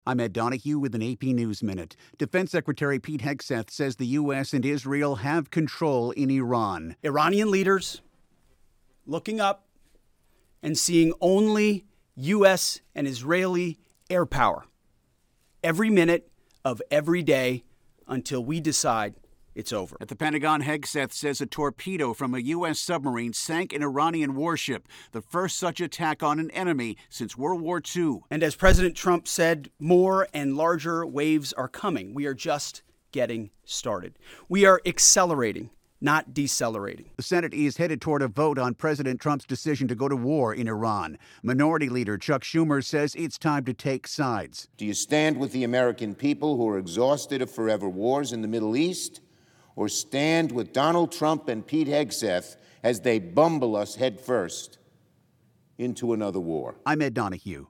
I'm Ed Donahue with an AP News Minute. Defense Secretary Pete Hegseth says the U.S. and Israel have control in Iran. Iranian leaders looking up and seeing only U.S. and Israeli air power every minute of every day until we decide it's over. At the Pentagon, Hegseth says a torpedo from a U.S. submarine sank an Iranian warship, the first such attack on an enemy since World War II. And as President Trump said, more and larger waves are coming. We are just getting started. We are accelerating, not decelerating. The Senate is headed toward a vote on President Trump's decision to go to war in Iran. Minority Leader Chuck Schumer says it's time to take sides. Do you stand with the American people who are exhausted of forever wars in the Middle East, or stand with Donald Trump and Pete Hegseth as they bumble us headfirst into another war? I'm Ed Donahue.